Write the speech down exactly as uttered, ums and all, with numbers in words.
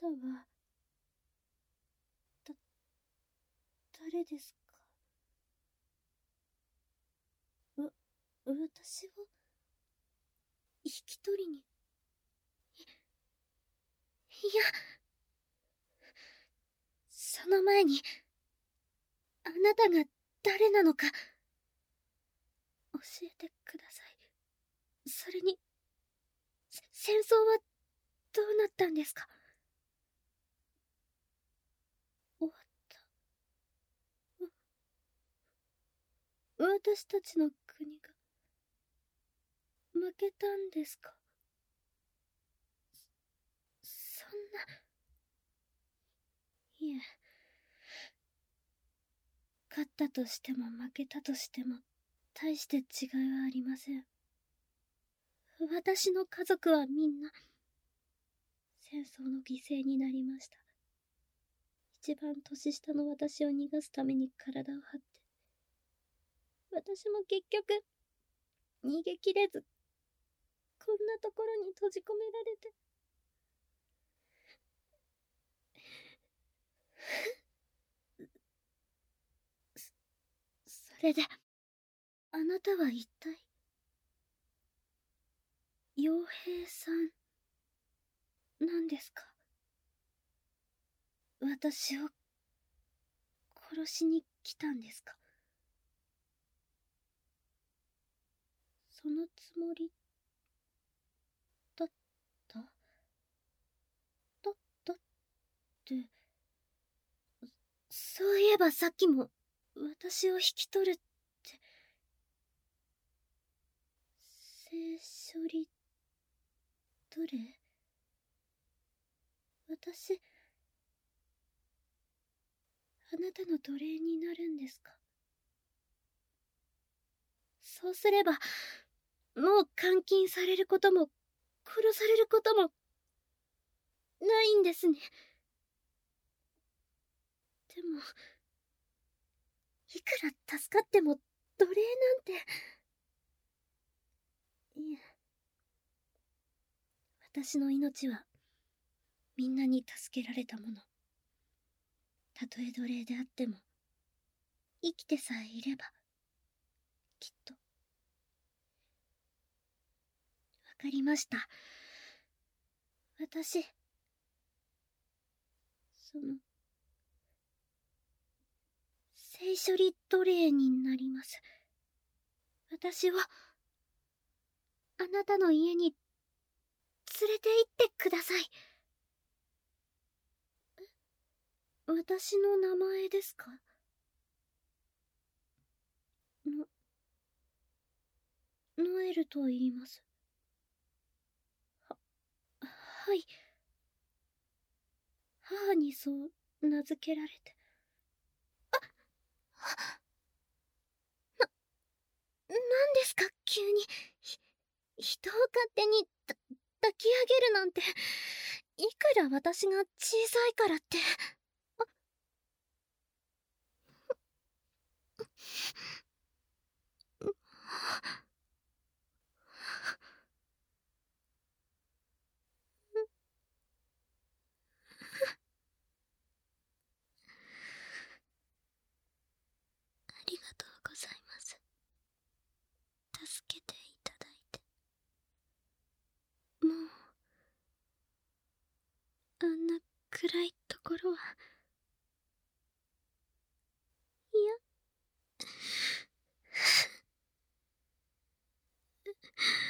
たは、だ、誰ですか？わ、私を、引き取りに。い、いや、その前に、あなたが誰なのか、教えてください。それに、戦争はどうなったんですか？終わった。わ、私たちの国が、負けたんですか？そ、そんな。いえ。勝ったとしても負けたとしても、大して違いはありません。私の家族はみんな、戦争の犠牲になりました。一番年下の私を逃がすために体を張って。私も結局、逃げきれず、こんなところに閉じ込められて。そ、それで、あなたは一体、傭兵さん、なんですか？私を、殺しに来たんですか？そのつもり、だった？だったって、そういえばさっきも、私を引き取るって。聖処理、どれ？私、あなたの奴隷になるんですか？そうすれば、もう監禁されることも、殺されることも、ないんですね。でも、いくら助かっても、奴隷なんて。いえ。私の命は、みんなに助けられたもの。たとえ奴隷であっても、生きてさえいれば、きっと。わかりました。私、その、聖処理奴隷になります。私を、あなたの家に、連れて行ってください。え、私の名前ですか？の、ノエルと言います。は、はい。母にそう名付けられて。あ、な、なんですか急に。ひ、人を勝手にた抱き上げるなんて。いくら私が小さいからって。あ、ありがとうございます。助けていただいて。もう、あんな暗いところは、いや、